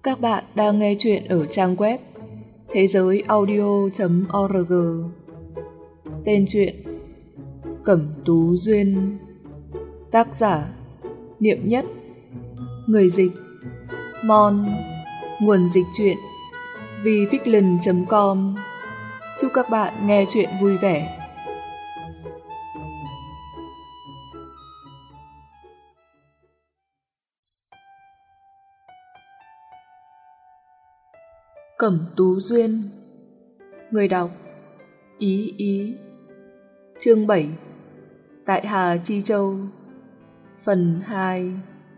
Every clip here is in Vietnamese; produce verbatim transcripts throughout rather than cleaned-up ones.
Các bạn đang nghe chuyện ở trang web thế giới audio chấm org. Tên truyện Cẩm Tú Duyên. Tác giả Niệm Nhất. Người dịch Mon. Nguồn dịch truyện vifiction chấm com. Chúc các bạn nghe chuyện vui vẻ. Cẩm Tú Duyên. Người đọc Ý Ý. Chương bảy. Tại Hà Chi Châu. Phần hai.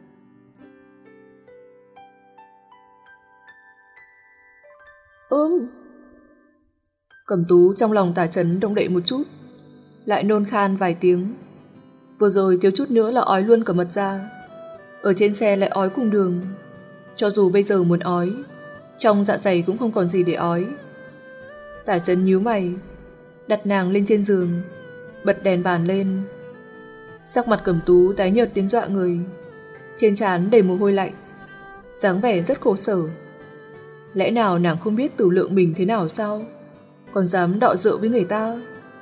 Ưm. Cẩm Tú trong lòng tả trấn động đậy một chút, lại nôn khan vài tiếng. Vừa rồi thiếu chút nữa là ói luôn cả mật ra. Ở trên xe lại ói cùng đường. Cho dù bây giờ muốn ói, trong dạ dày cũng không còn gì để ói. Tả trấn nhíu mày, đặt nàng lên trên giường, bật đèn bàn lên. Sắc mặt Cẩm Tú tái nhợt đến dọa người, trên trán đầy mồ hôi lạnh, dáng vẻ rất khổ sở. Lẽ nào nàng không biết tử lượng mình thế nào sao, còn dám đọ rượu với người ta?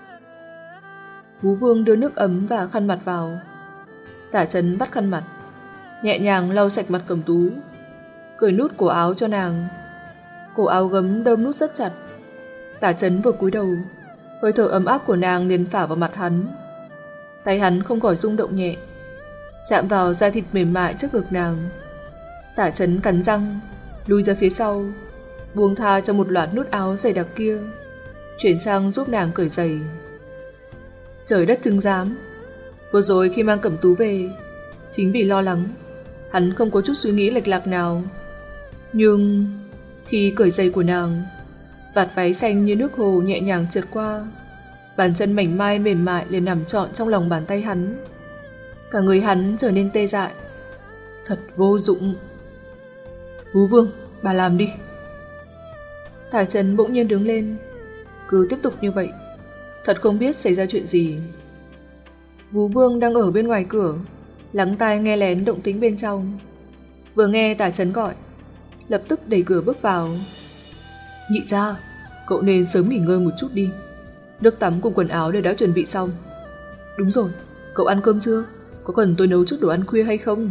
Vú Vương đưa nước ấm và khăn mặt vào. Tả trấn bắt khăn mặt, nhẹ nhàng lau sạch mặt Cẩm Tú, cởi nút cổ áo cho nàng. Cổ áo gấm đơm nút rất chặt. Tả trấn vừa cúi đầu, hơi thở ấm áp của nàng liền phả vào mặt hắn. Tay hắn không khỏi rung động nhẹ, chạm vào da thịt mềm mại trước ngực nàng. Tả trấn cắn răng, lùi ra phía sau, buông tha cho một loạt nút áo dày đặc kia, chuyển sang giúp nàng cởi giày. Trời đất chứng giám, vừa rồi khi mang Cẩm Tú về, chính vì lo lắng, hắn không có chút suy nghĩ lệch lạc nào. Nhưng khi cởi giày của nàng, vạt váy xanh như nước hồ nhẹ nhàng trượt qua, bàn chân mảnh mai mềm mại liền nằm trọn trong lòng bàn tay hắn. Cả người hắn trở nên tê dại. Thật vô dụng. Vú Vương, bà làm đi. Tả trấn bỗng nhiên đứng lên. Cứ tiếp tục như vậy, thật không biết xảy ra chuyện gì. Vú Vương đang ở bên ngoài cửa, lắng tai nghe lén động tĩnh bên trong. Vừa nghe tả trấn gọi, lập tức đẩy cửa bước vào. Nhị gia, cậu nên sớm nghỉ ngơi một chút đi. Nước tắm cùng quần áo đều đã chuẩn bị xong. Đúng rồi, cậu ăn cơm chưa? Có cần tôi nấu chút đồ ăn khuya hay không?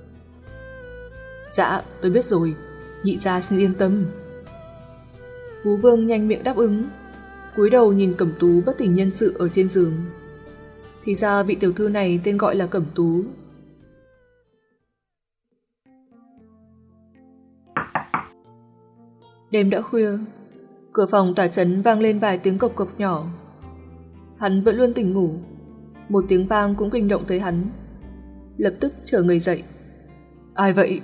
Dạ, tôi biết rồi. Nhị gia xin yên tâm. Vú Vương nhanh miệng đáp ứng, cúi đầu nhìn Cẩm Tú bất tỉnh nhân sự ở trên giường. Thì ra vị tiểu thư này tên gọi là Cẩm Tú. Đêm đã khuya, cửa phòng tả trấn vang lên vài tiếng cộc cộc nhỏ. Hắn vẫn luôn tỉnh ngủ, một tiếng vang cũng kinh động tới hắn. Lập tức trở người dậy. Ai vậy?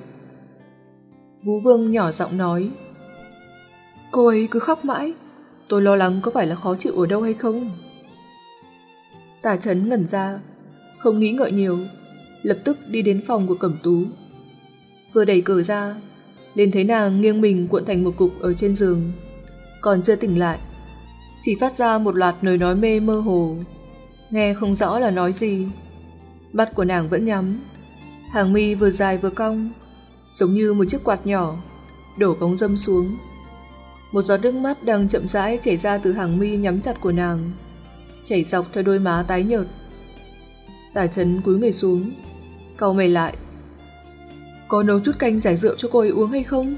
Vú Vương nhỏ giọng nói. Cô ấy cứ khóc mãi, tôi lo lắng có phải là khó chịu ở đâu hay không. Tả trấn ngẩn ra, không nghĩ ngợi nhiều, lập tức đi đến phòng của Cẩm Tú. Vừa đẩy cửa ra, liền thấy nàng nghiêng mình cuộn thành một cục ở trên giường, còn chưa tỉnh lại, chỉ phát ra một loạt lời nói mê mơ hồ, nghe không rõ là nói gì. Mắt của nàng vẫn nhắm, hàng mi vừa dài vừa cong, giống như một chiếc quạt nhỏ đổ bóng râm xuống. Một giọt nước mắt đang chậm rãi chảy ra từ hàng mi nhắm chặt của nàng, chảy dọc theo đôi má tái nhợt. Tả trấn cúi người xuống, cau mày lại. Có nấu chút canh giải rượu cho cô ấy uống hay không?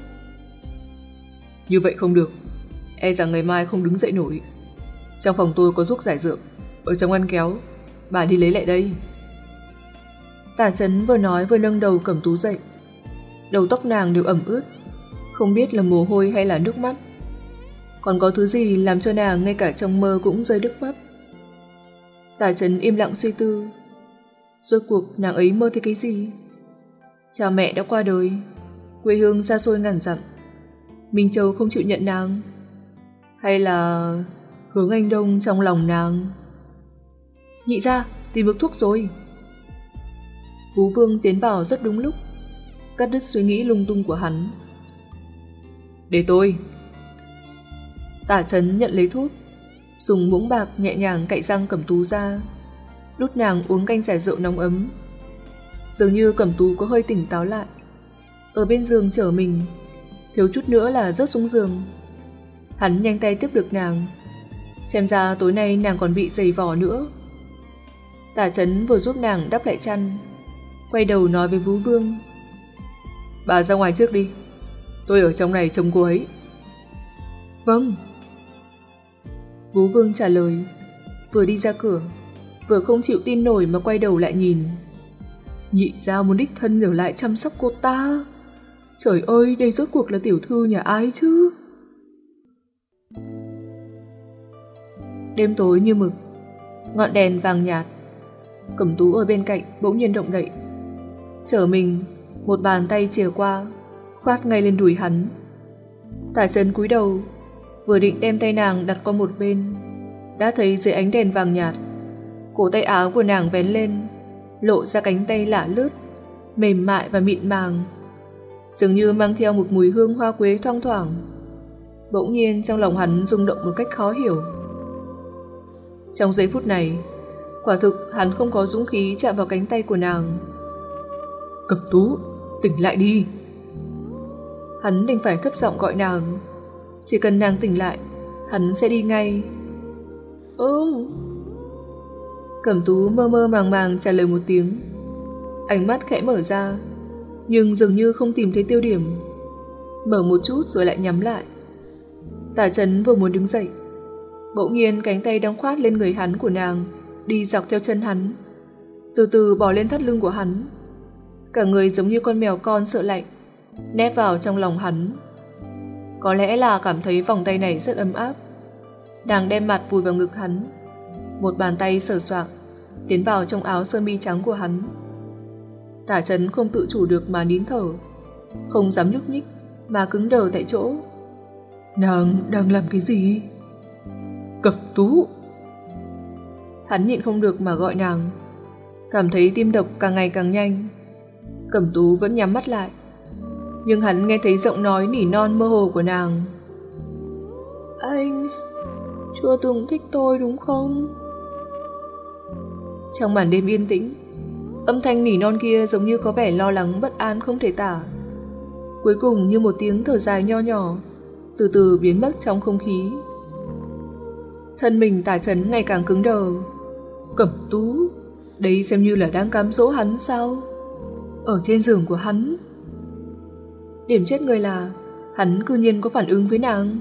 Như vậy không được, e rằng ngày mai không đứng dậy nổi. Trong phòng tôi có thuốc giải rượu, ở trong ngăn kéo, bà đi lấy lại đây. Tả trấn vừa nói vừa nâng đầu Cẩm Tú dậy. Đầu tóc nàng đều ẩm ướt, không biết là mồ hôi hay là nước mắt. Còn có thứ gì làm cho nàng ngay cả trong mơ cũng rơi nước mắt. Tả trấn im lặng suy tư. Rốt cuộc nàng ấy mơ thấy cái gì? Cha mẹ đã qua đời, quê hương xa xôi ngàn dặm, Minh Châu không chịu nhận nàng, hay là Hướng Anh Đông trong lòng nàng? Nhị gia, tìm được thuốc rồi. Vú Vương tiến vào rất đúng lúc, cắt đứt suy nghĩ lung tung của hắn. Để tôi. Tả trấn nhận lấy thuốc, dùng muỗng bạc nhẹ nhàng cạy răng Cẩm Tú ra, đút nàng uống canh giải rượu nóng ấm. Dường như Cẩm Tú có hơi tỉnh táo lại, ở bên giường chờ mình, thiếu chút nữa là rớt xuống giường. Hắn nhanh tay tiếp được nàng. Xem ra tối nay nàng còn bị giày vò nữa. Tả Chấn vừa giúp nàng đắp lại chăn, quay đầu nói với Vũ Vương: Bà ra ngoài trước đi, tôi ở trong này trông cô ấy. Vâng. Vũ Vương trả lời, vừa đi ra cửa, vừa không chịu tin nổi mà quay đầu lại nhìn. Nhị gia muốn đích thân ở lại chăm sóc cô ta. Trời ơi, đây rốt cuộc là tiểu thư nhà ai chứ? Đêm tối như mực, ngọn đèn vàng nhạt. Cẩm Tú ở bên cạnh bỗng nhiên động đậy. Trở mình, một bàn tay chìa qua, khoát ngay lên đùi hắn. Tả Chấn cúi đầu, vừa định đem tay nàng đặt qua một bên, đã thấy dưới ánh đèn vàng nhạt, cổ tay áo của nàng vén lên, lộ ra cánh tay lả lướt, mềm mại và mịn màng, dường như mang theo một mùi hương hoa quế thoang thoảng. Bỗng nhiên trong lòng hắn rung động một cách khó hiểu. Trong giây phút này, quả thực hắn không có dũng khí chạm vào cánh tay của nàng. Cẩm Tú, tỉnh lại đi. Hắn đành phải thấp giọng gọi nàng. Chỉ cần nàng tỉnh lại, hắn sẽ đi ngay. Ừm. Cẩm Tú mơ mơ màng màng trả lời một tiếng. Ánh mắt khẽ mở ra, nhưng dường như không tìm thấy tiêu điểm. Mở một chút rồi lại nhắm lại. Tả Chấn vừa muốn đứng dậy, bỗng nhiên cánh tay đang khoát lên người hắn của nàng đi dọc theo chân hắn, từ từ bò lên thắt lưng của hắn. Cả người giống như con mèo con sợ lạnh, nép vào trong lòng hắn. Có lẽ là cảm thấy vòng tay này rất ấm áp, nàng đem mặt vùi vào ngực hắn, một bàn tay sờ soạng tiến vào trong áo sơ mi trắng của hắn. Tả Chấn không tự chủ được mà nín thở, không dám nhúc nhích mà cứng đờ tại chỗ. Nàng đang làm cái gì? Cẩm Tú. Hắn nhịn không được mà gọi nàng, cảm thấy tim đập càng ngày càng nhanh. Cẩm Tú vẫn nhắm mắt lại, nhưng hắn nghe thấy giọng nói nỉ non mơ hồ của nàng. Anh chưa từng thích tôi đúng không? Trong màn đêm yên tĩnh, âm thanh nỉ non kia giống như có vẻ lo lắng bất an không thể tả. Cuối cùng như một tiếng thở dài nho nhỏ, từ từ biến mất trong không khí. Thân mình Tả Chấn ngày càng cứng đờ. Cẩm Tú, đấy xem như là đang cám dỗ hắn sao? Ở trên giường của hắn. Điểm chết người là hắn cư nhiên có phản ứng với nàng.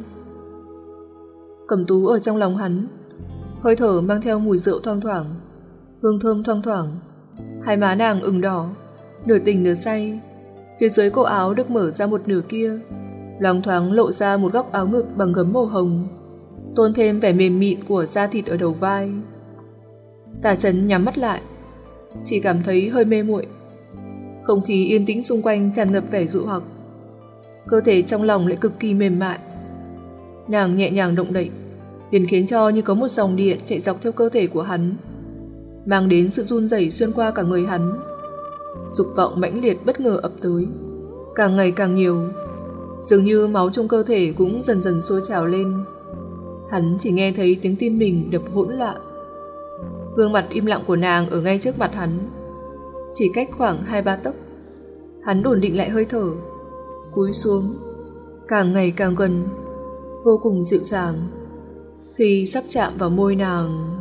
Cẩm Tú ở trong lòng hắn, hơi thở mang theo mùi rượu thoang thoảng, hương thơm thoang thoảng. Hai má nàng ửng đỏ, nửa tỉnh nửa say. Phía dưới cổ áo được mở ra một nửa kia, loáng thoáng lộ ra một góc áo ngực bằng gấm màu hồng, tôn thêm vẻ mềm mịn của da thịt ở đầu vai. Tả Chấn nhắm mắt lại, chỉ cảm thấy hơi mê muội. Không khí yên tĩnh xung quanh tràn ngập vẻ dụ hoặc, cơ thể trong lòng lại cực kỳ mềm mại. Nàng nhẹ nhàng động đậy, liền khiến cho như có một dòng điện chạy dọc theo cơ thể của hắn, mang đến sự run rẩy xuyên qua cả người hắn. Dục vọng mãnh liệt bất ngờ ập tới, càng ngày càng nhiều, dường như máu trong cơ thể cũng dần dần sôi trào lên. Hắn chỉ nghe thấy tiếng tim mình đập hỗn loạn. Gương mặt im lặng của nàng ở ngay trước mặt hắn, chỉ cách khoảng hai ba tấc. Hắn ổn định lại hơi thở, cúi xuống, càng ngày càng gần, vô cùng dịu dàng. Khi sắp chạm vào môi nàng,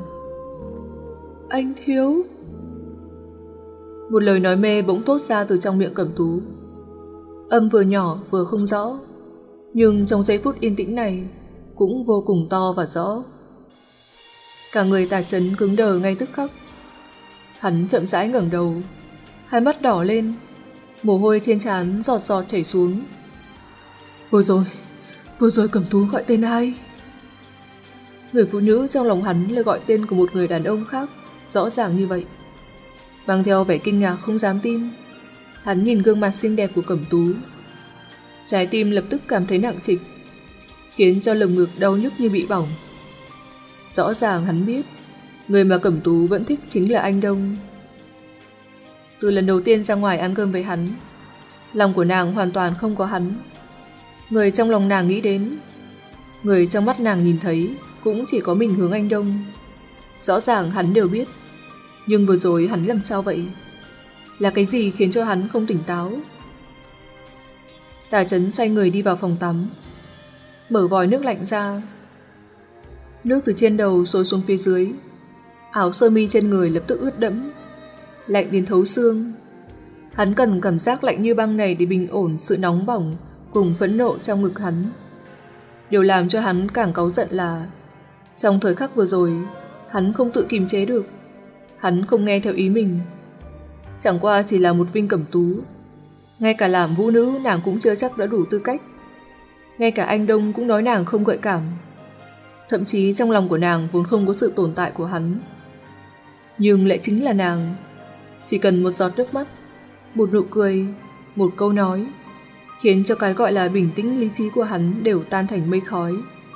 anh thiếu. Một lời nói mê bỗng thốt ra từ trong miệng Cẩm Tú. Âm vừa nhỏ vừa không rõ, nhưng trong giây phút yên tĩnh này cũng vô cùng to và rõ. Cả người Tả Chấn cứng đờ ngay tức khắc. Hắn chậm rãi ngẩng đầu, hai mắt đỏ lên, mồ hôi trên trán giọt giọt chảy xuống. Vừa rồi, vừa rồi Cẩm Tú gọi tên ai? Người phụ nữ trong lòng hắn lại gọi tên của một người đàn ông khác, rõ ràng như vậy. Mang theo vẻ kinh ngạc không dám tin, hắn nhìn gương mặt xinh đẹp của Cẩm Tú. Trái tim lập tức cảm thấy nặng trịch, khiến cho lồng ngực đau nhức như bị bỏng. Rõ ràng hắn biết, người mà Cẩm Tú vẫn thích chính là anh Đông. Từ lần đầu tiên ra ngoài ăn cơm với hắn, lòng của nàng hoàn toàn không có hắn. Người trong lòng nàng nghĩ đến, người trong mắt nàng nhìn thấy cũng chỉ có mình Hướng Anh Đông. Rõ ràng hắn đều biết, nhưng vừa rồi hắn làm sao vậy? Là cái gì khiến cho hắn không tỉnh táo? Tả Chấn xoay người đi vào phòng tắm, mở vòi nước lạnh ra. Nước từ trên đầu xối xuống phía dưới, áo sơ mi trên người lập tức ướt đẫm, lạnh đến thấu xương. Hắn cần cảm giác lạnh như băng này để bình ổn sự nóng bỏng cùng phẫn nộ trong ngực hắn. Điều làm cho hắn càng cáu giận là trong thời khắc vừa rồi, hắn không tự kiềm chế được. Hắn không nghe theo ý mình. Chẳng qua chỉ là một Vinh Cẩm Tú, ngay cả làm vũ nữ nàng cũng chưa chắc đã đủ tư cách. Ngay cả anh Đông cũng nói nàng không gợi cảm. Thậm chí trong lòng của nàng vốn không có sự tồn tại của hắn. Nhưng lại chính là nàng. Chỉ cần một giọt nước mắt, một nụ cười, một câu nói, khiến cho cái gọi là bình tĩnh lý trí của hắn đều tan thành mây khói.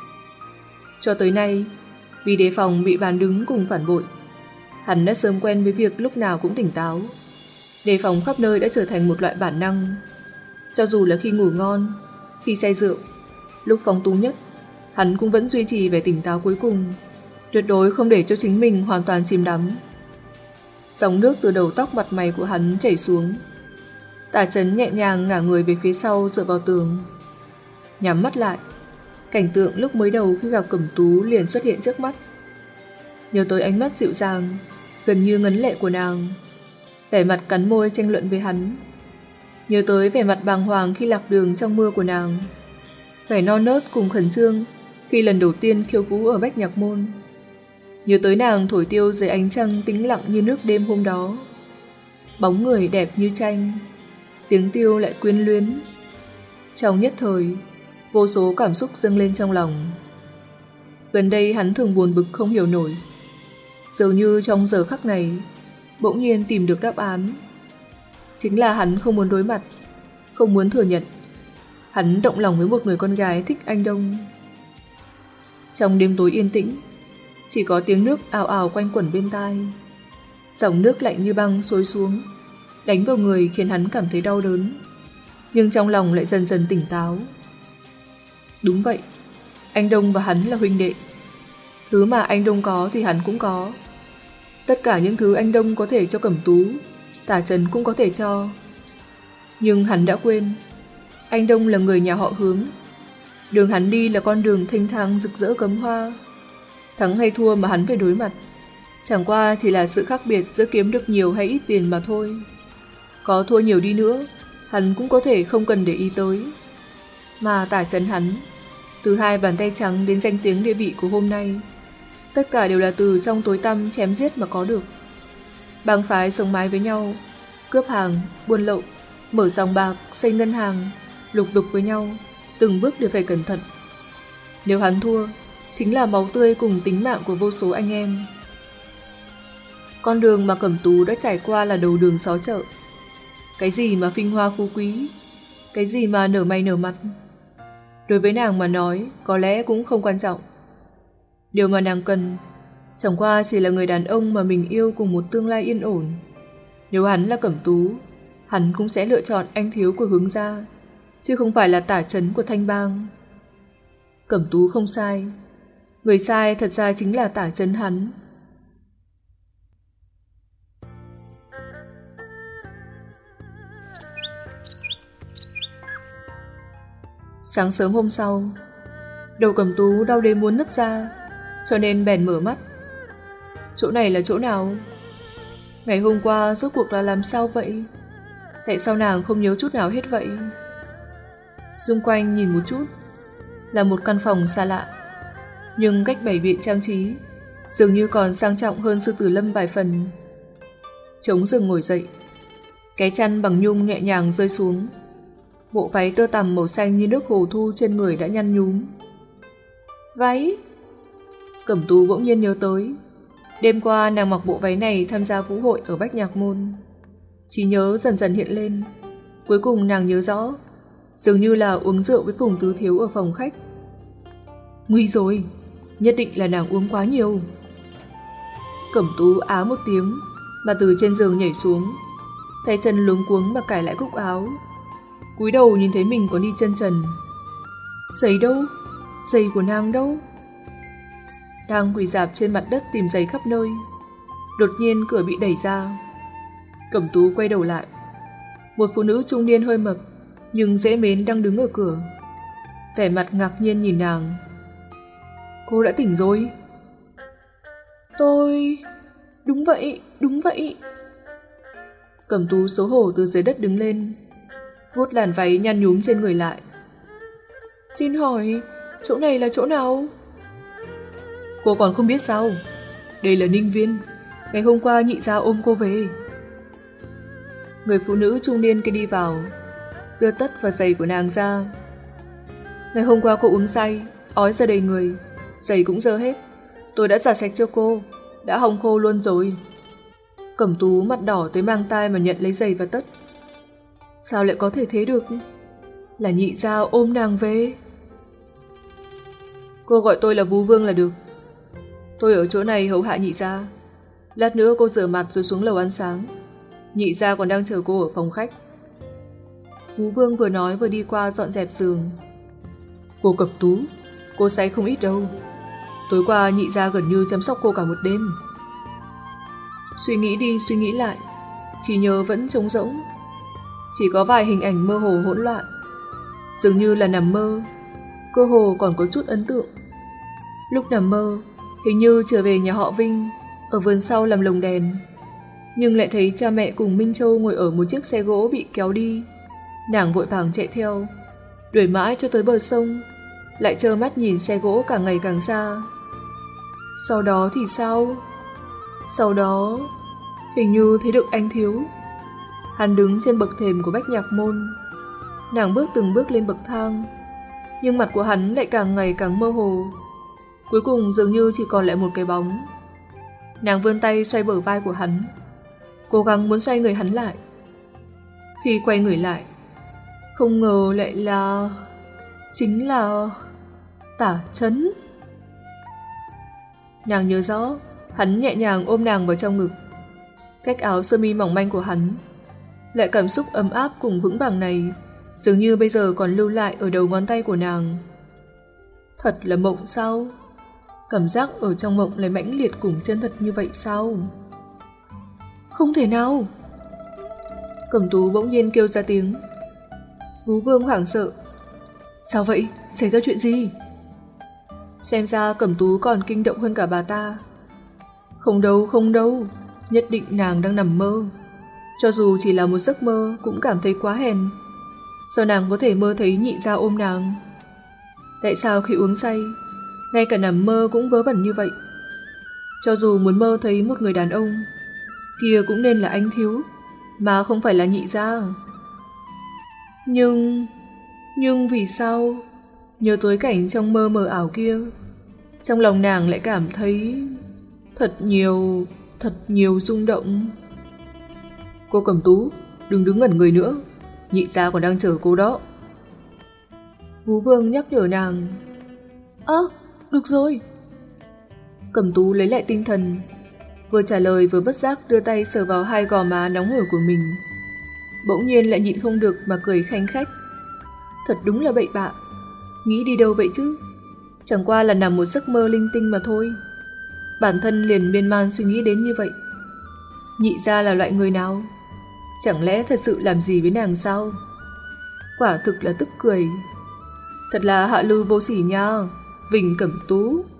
Cho tới nay, vì đề phòng bị bán đứng cùng phản bội, hắn đã sớm quen với việc lúc nào cũng tỉnh táo. Đề phòng khắp nơi đã trở thành một loại bản năng. Cho dù là khi ngủ ngon, khi say rượu, lúc phóng túng nhất, hắn cũng vẫn duy trì vẻ tỉnh táo cuối cùng, tuyệt đối không để cho chính mình hoàn toàn chìm đắm. Dòng nước từ đầu tóc mặt mày của hắn chảy xuống. Tả Chấn nhẹ nhàng ngả người về phía sau dựa vào tường, nhắm mắt lại. Cảnh tượng lúc mới đầu khi gặp Cẩm Tú liền xuất hiện trước mắt. Nhớ tới ánh mắt dịu dàng, gần như ngấn lệ của nàng, vẻ mặt cắn môi tranh luận với hắn. Nhớ tới vẻ mặt bàng hoàng khi lạc đường trong mưa của nàng, vẻ non nớt cùng khẩn trương khi lần đầu tiên khiêu vũ ở Bách Nhạc Môn. Nhớ tới nàng thổi tiêu dưới ánh trăng tĩnh lặng như nước đêm hôm đó, bóng người đẹp như tranh, tiếng tiêu lại quyến luyến. Trong nhất thời, vô số cảm xúc dâng lên trong lòng. Gần đây hắn thường buồn bực không hiểu nổi. Dường như trong giờ khắc này bỗng nhiên tìm được đáp án. Chính là hắn không muốn đối mặt, không muốn thừa nhận. Hắn động lòng với một người con gái thích anh Đông. Trong đêm tối yên tĩnh, chỉ có tiếng nước ào ào quanh quẩn bên tai. Dòng nước lạnh như băng xối xuống, đánh vào người khiến hắn cảm thấy đau đớn, nhưng trong lòng lại dần dần tỉnh táo. Đúng vậy, anh Đông và hắn là huynh đệ. Thứ mà anh Đông có thì hắn cũng có. Tất cả những thứ anh Đông có thể cho Cẩm Tú, Tả Chấn cũng có thể cho. Nhưng hắn đã quên, anh Đông là người nhà họ Hướng. Đường hắn đi là con đường thênh thang rực rỡ cấm hoa. Thắng hay thua mà hắn phải đối mặt, chẳng qua chỉ là sự khác biệt giữa kiếm được nhiều hay ít tiền mà thôi. Có thua nhiều đi nữa, hắn cũng có thể không cần để ý tới. Mà Tả Chấn hắn, từ hai bàn tay trắng đến danh tiếng địa vị của hôm nay, tất cả đều là từ trong tối tăm chém giết mà có được. Bang phái sống mái với nhau, cướp hàng, buôn lậu, mở sòng bạc, xây ngân hàng, lục đục với nhau, từng bước đều phải cẩn thận. Nếu hắn thua, chính là máu tươi cùng tính mạng của vô số anh em. Con đường mà Cẩm Tú đã trải qua là đầu đường xó chợ. Cái gì mà vinh hoa phú quý, cái gì mà nở mày nở mặt, đối với nàng mà nói có lẽ cũng không quan trọng. Điều mà nàng cần chẳng qua chỉ là người đàn ông mà mình yêu cùng một tương lai yên ổn. Nếu hắn là Cẩm Tú, hắn cũng sẽ lựa chọn anh thiếu của Hướng gia, chứ không phải là Tả Chấn của Thanh Bang. Cẩm Tú không sai, người sai thật ra chính là Tả Chấn hắn. Sáng sớm hôm sau, đầu Cẩm Tú đau đến muốn nứt ra, cho nên bèn mở mắt. Chỗ này là chỗ nào? Ngày hôm qua rốt cuộc là làm sao vậy? Tại sao nàng không nhớ chút nào hết vậy? Xung quanh nhìn một chút, là một căn phòng xa lạ, nhưng cách bày biện trang trí dường như còn sang trọng hơn Sư Tử Lâm vài phần. Trống rừng ngồi dậy, cái chăn bằng nhung nhẹ nhàng rơi xuống. Bộ váy tơ tằm màu xanh như nước hồ thu trên người đã nhăn nhúm. Váy? Cẩm Tú bỗng nhiên nhớ tới, đêm qua nàng mặc bộ váy này tham gia vũ hội ở Bách Nhạc Môn. Trí nhớ dần dần hiện lên, cuối cùng nàng nhớ rõ, dường như là uống rượu với Phùng Tứ Thiếu ở phòng khách. Nguy rồi, nhất định là nàng uống quá nhiều. Cẩm Tú á một tiếng mà từ trên giường nhảy xuống, tay chân luống cuống mà cài lại cúc áo. Cúi đầu nhìn thấy mình có đi chân trần. Giày đâu? Giày của nàng đâu? Đang quỳ rạp trên mặt đất tìm giày khắp nơi, đột nhiên cửa bị đẩy ra. Cẩm Tú quay đầu lại. Một phụ nữ trung niên hơi mập, nhưng Dễ Mến đang đứng ở cửa, vẻ mặt ngạc nhiên nhìn nàng. Cô đã tỉnh rồi? Tôi... Đúng vậy, đúng vậy. Cẩm Tú xấu hổ từ dưới đất đứng lên, vuốt làn váy nhăn nhúm trên người lại. Xin hỏi, chỗ này là chỗ nào? Cô còn không biết sao? Đây là Ninh Viên. Ngày hôm qua nhị gia ôm cô về. Người phụ nữ trung niên kia đi vào, đưa tất và giày của nàng ra. Ngày hôm qua cô uống say, ói ra đầy người, giày cũng dơ hết. Tôi đã giặt sạch cho cô, đã hong khô luôn rồi. Cẩm Tú mặt đỏ tới mang tai mà nhận lấy giày và tất. Sao lại có thể thế được? Là nhị gia ôm nàng về. Cô gọi tôi là Vú Vương là được. Tôi ở chỗ này hầu hạ nhị gia. Lát nữa cô rửa mặt rồi xuống lầu ăn sáng. Nhị gia còn đang chờ cô ở phòng khách. Vú Vương vừa nói vừa đi qua dọn dẹp giường. Cô Cẩm Tú, cô say không ít đâu. Tối qua nhị gia gần như chăm sóc cô cả một đêm. Suy nghĩ đi suy nghĩ lại, chỉ nhớ vẫn trống rỗng. Chỉ có vài hình ảnh mơ hồ hỗn loạn, dường như là nằm mơ. Cơ hồ còn có chút ấn tượng. Lúc nằm mơ, hình như trở về nhà họ Vinh, ở vườn sau làm lồng đèn, nhưng lại thấy cha mẹ cùng Minh Châu ngồi ở một chiếc xe gỗ bị kéo đi. Nàng vội vàng chạy theo, đuổi mãi cho tới bờ sông, lại trơ mắt nhìn xe gỗ càng ngày càng xa. Sau đó thì sao? Sau đó, hình như thấy được anh Thiếu. Hắn đứng trên bậc thềm của Bách Nhạc Môn. Nàng bước từng bước lên bậc thang, nhưng mặt của hắn lại càng ngày càng mơ hồ. Cuối cùng dường như chỉ còn lại một cái bóng. Nàng vươn tay xoay bờ vai của hắn, cố gắng muốn xoay người hắn lại. Khi quay người lại, không ngờ lại là... chính là... Tả Chấn. Nàng nhớ rõ, hắn nhẹ nhàng ôm nàng vào trong ngực. Cách áo sơ mi mỏng manh của hắn, lại cảm xúc ấm áp cùng vững vàng này, dường như bây giờ còn lưu lại ở đầu ngón tay của nàng. Thật là mộng sao? Cảm giác ở trong mộng lại mãnh liệt cùng chân thật như vậy sao? Không thể nào! Cẩm Tú bỗng nhiên kêu ra tiếng. Vú Vương hoảng sợ. Sao vậy? Xảy ra chuyện gì? Xem ra Cẩm Tú còn kinh động hơn cả bà ta. Không đâu, không đâu, nhất định nàng đang nằm mơ. Cho dù chỉ là một giấc mơ cũng cảm thấy quá hèn. Sao nàng có thể mơ thấy nhị gia ôm nàng? Tại sao khi uống say, ngay cả nằm mơ cũng vớ vẩn như vậy? Cho dù muốn mơ thấy một người đàn ông, kia cũng nên là anh Thiếu, mà không phải là nhị gia. Nhưng... nhưng vì sao? Nhớ tới cảnh trong mơ mờ ảo kia, trong lòng nàng lại cảm thấy thật nhiều, thật nhiều rung động. Cô Cẩm Tú, đừng đứng ngẩn người nữa, nhị gia còn đang chờ cô đó. Vú Vương nhắc nhở nàng. Ơ, à, được rồi. Cẩm Tú lấy lại tinh thần, vừa trả lời vừa bất giác đưa tay sờ vào hai gò má nóng hổi của mình. Bỗng nhiên lại nhịn không được mà cười khanh khách. Thật đúng là bậy bạ, nghĩ đi đâu vậy chứ? Chẳng qua là nằm một giấc mơ linh tinh mà thôi. Bản thân liền miên man suy nghĩ đến như vậy. Nhị gia là loại người nào? Chẳng lẽ thật sự làm gì với nàng sao? Quả thực là tức cười. Thật là hạ lưu vô sỉ nha, Vinh Cẩm Tú.